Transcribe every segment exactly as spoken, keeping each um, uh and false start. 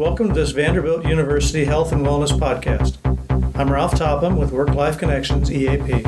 Welcome to this Vanderbilt University Health and Wellness podcast. I'm Ralph Topham with Work-Life Connections E A P.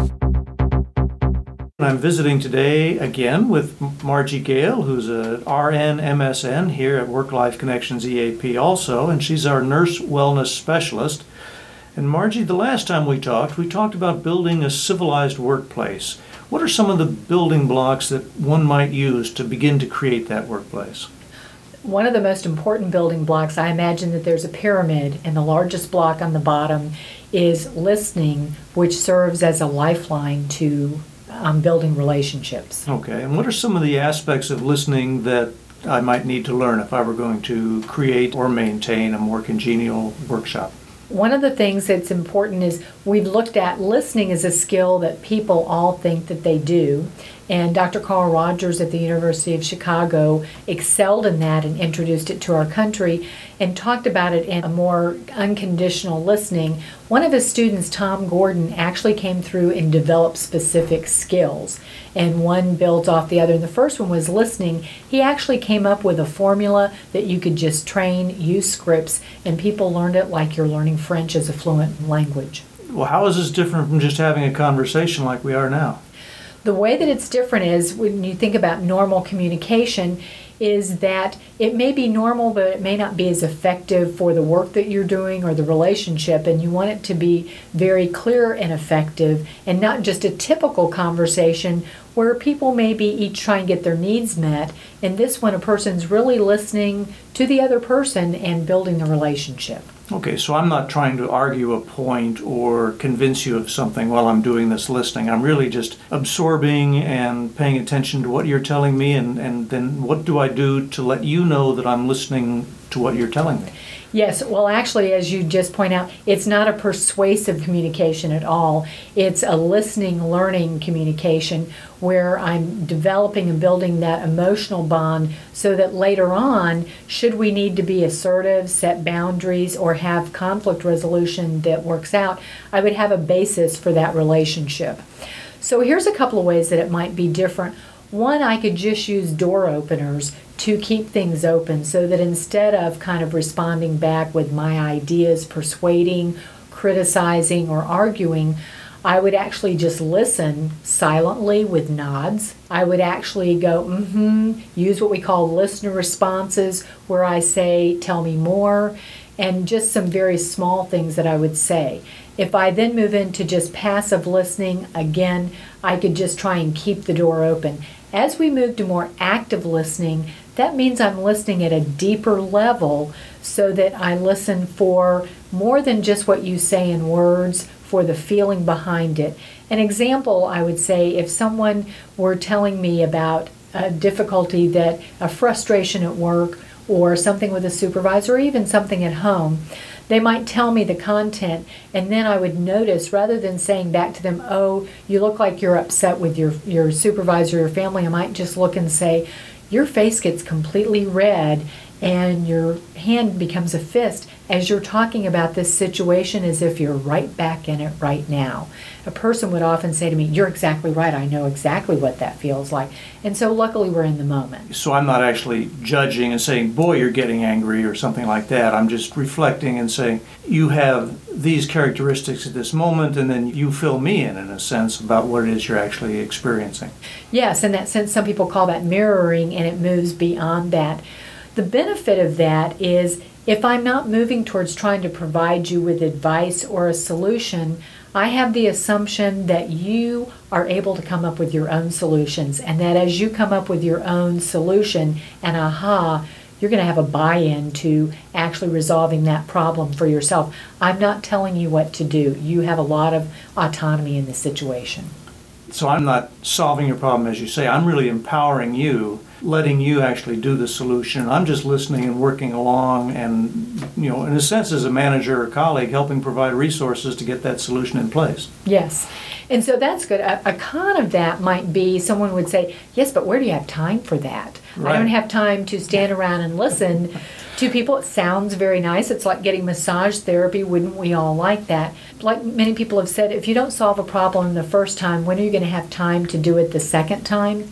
I'm visiting today again with Margie Gale, who's a R N M S N here at Work-Life Connections E A P also, and she's our nurse wellness specialist. And Margie, the last time we talked, we talked about building a civilized workplace. What are some of the building blocks that one might use to begin to create that workplace? One of the most important building blocks, I imagine that there's a pyramid, and the largest block on the bottom is listening, which serves as a lifeline to um, building relationships. Okay, and what are some of the aspects of listening that I might need to learn if I were going to create or maintain a more congenial workshop? One of the things that's important is we've looked at listening as a skill that people all think that they do. And Doctor Carl Rogers at the University of Chicago excelled in that and introduced it to our country and talked about it in a more unconditional listening. One of his students, Tom Gordon, actually came through and developed specific skills. And one builds off the other. And the first one was listening. He actually came up with a formula that you could just train, use scripts, and people learned it like you're learning French as a fluent language. Well, how is this different from just having a conversation like we are now? The way that it's different is when you think about normal communication is that it may be normal, but it may not be as effective for the work that you're doing or the relationship, and you want it to be very clear and effective and not just a typical conversation where people maybe each try and get their needs met. And this one, a person's really listening to the other person and building the relationship. Okay, so I'm not trying to argue a point or convince you of something while I'm doing this listening. I'm really just absorbing and paying attention to what you're telling me, and, and then what do I do to let you know that I'm listening to what you're telling me? Yes, well actually, as you just point out, it's not a persuasive communication at all. It's a listening, learning communication where I'm developing and building that emotional bond so that later on, should we need to be assertive, set boundaries, or have conflict resolution that works out, I would have a basis for that relationship. So here's a couple of ways that it might be different. One, I could just use door openers to keep things open so that instead of kind of responding back with my ideas, persuading, criticizing, or arguing, I would actually just listen silently with nods. I would actually go, mm-hmm, use what we call listener responses, where I say, tell me more, and just some very small things that I would say. If I then move into just passive listening, again, I could just try and keep the door open. As we move to more active listening, that means I'm listening at a deeper level so that I listen for more than just what you say in words, for the feeling behind it. An example, I would say, if someone were telling me about a difficulty, that a frustration at work or something with a supervisor or even something at home, they might tell me the content, and then I would notice, rather than saying back to them, oh, you look like you're upset with your, your supervisor or family, I might just look and say, your face gets completely red and your hand becomes a fist as you're talking about this situation as if you're right back in it right now. A person would often say to me, you're exactly right, I know exactly what that feels like. And so luckily we're in the moment. So I'm not actually judging and saying, boy, you're getting angry or something like that. I'm just reflecting and saying, you have these characteristics at this moment, and then you fill me in, in a sense, about what it is you're actually experiencing. Yes, in that sense, some people call that mirroring, and it moves beyond that. The benefit of that is if I'm not moving towards trying to provide you with advice or a solution, I have the assumption that you are able to come up with your own solutions, and that as you come up with your own solution, and aha, you're going to have a buy-in to actually resolving that problem for yourself. I'm not telling you what to do. You have a lot of autonomy in the situation. So I'm not solving your problem, as you say. I'm really empowering you, letting you actually do the solution. I'm just listening and working along and, you know, in a sense, as a manager or colleague, helping provide resources to get that solution in place. Yes. And so that's good. A, a con of that might be someone would say, yes, but where do you have time for that? Right. I don't have time to stand around and listen to people. It sounds very nice. It's like getting massage therapy. Wouldn't we all like that? Like many people have said, if you don't solve a problem the first time, when are you going to have time to do it the second time?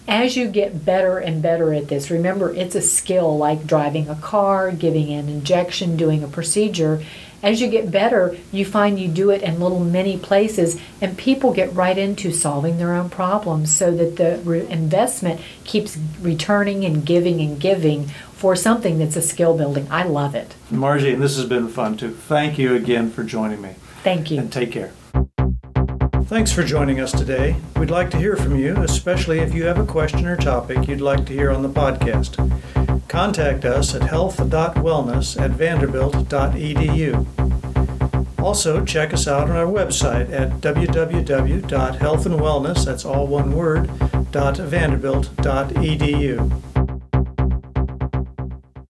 As you get better and better at this, remember it's a skill like driving a car, giving an injection, doing a procedure. As you get better, you find you do it in little mini places, and people get right into solving their own problems so that the re- investment keeps returning and giving and giving for something that's a skill building. I love it. Margie, and this has been fun too. Thank you again for joining me. Thank you. And take care. Thanks for joining us today. We'd like to hear from you, especially if you have a question or topic you'd like to hear on the podcast. Contact us at health dot wellness at vanderbilt dot e d u. Also, check us out on our website at w w w dot health and wellness, that's all one word, dot vanderbilt dot e d u.